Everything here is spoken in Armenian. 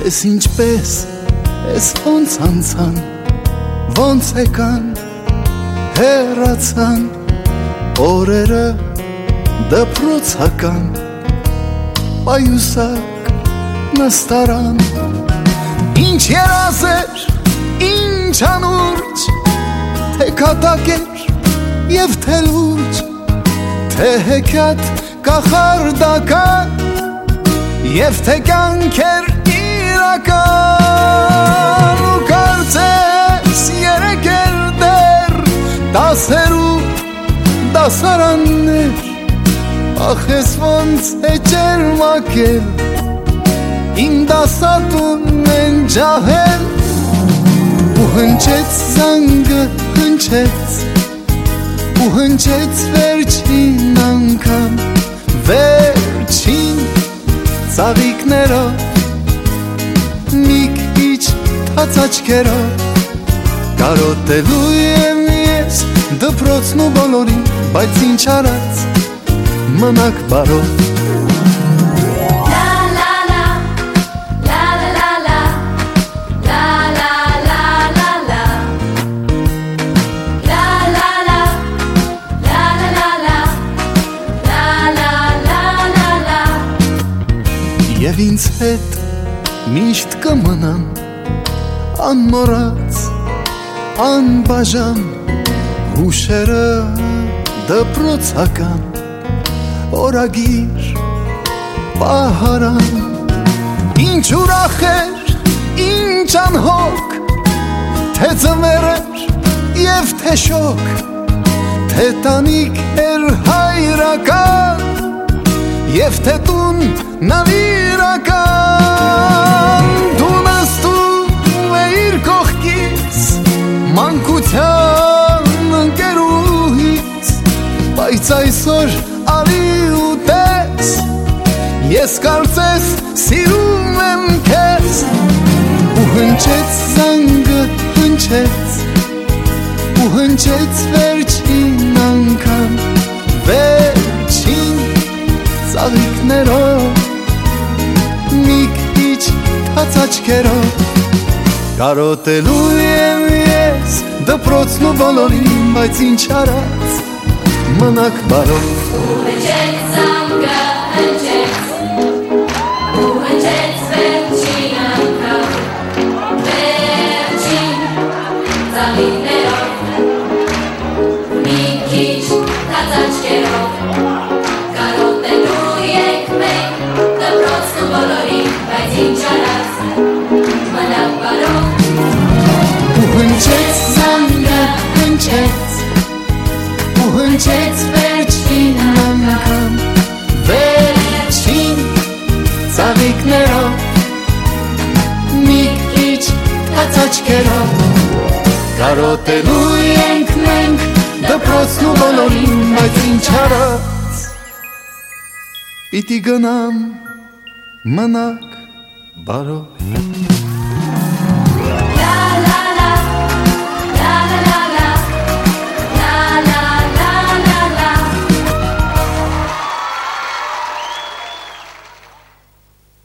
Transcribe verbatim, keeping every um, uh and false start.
Ես ինչպես, ես ոնց անցան, ոնց եկան, հեռացան, օրերը դպրոցական, պայուսակ նստարան, ինչ երազեր, ինչ անուրջ, թե կատակ էր և թե լուրջ, թե հեքիաթ կախարդական և թե կյանք էր իրական ու կարծես երեքեր դեռ դասերու դասարաններ ախ ես ոնց էջեր մակել իմ դասատուն են ջահել ու հնչեց զանգը հնչեց ու հնչեց վերջին անգամ վերջին ծաղիկներով մի քիչ թաց աչքերով կարոտելու եմ ես դպրոցն ու բոլորին բայց ինչ արած մնաք բարով Եվ ինձ հետ միշտ կմնան անմոռաց, անբաժան հուշերը դպրոցական օրագիր պահարան ինչ ուրախ էր, ինչ անհոգ թե ձմեռ էր և թե շոգ թե տանիք էր հայրական և թե տուն նվիրական դու նստում էիր կողքից մանկության ընկերուհից բայց այսօր արի ու տես ես կարծես սիրում եմ քեզ ու հնչեց զանգը հնչեց ու հնչեց վերջին անգամ վերջին ծաղիկներով մի քիչ թաց աչքերով կարոտելու եմ ես դպրոցն ու բոլորին բայց ինչ արած մնաք բարով ու հնչեց զանգը հնչեց ու հնչեց վերջին անգամ վերջին ծաղիկներով մի քիչ թաց աչքերով Հնչեց զանգը հնչեց ու հնչեց վերջին անգամ վերջին ծաղիկներով մի քիչ թաց աչքերով կարոտելու ենք մենք դպրոցն ու բոլորին բայց ինչ արած պիտի գնամ մնաք բարով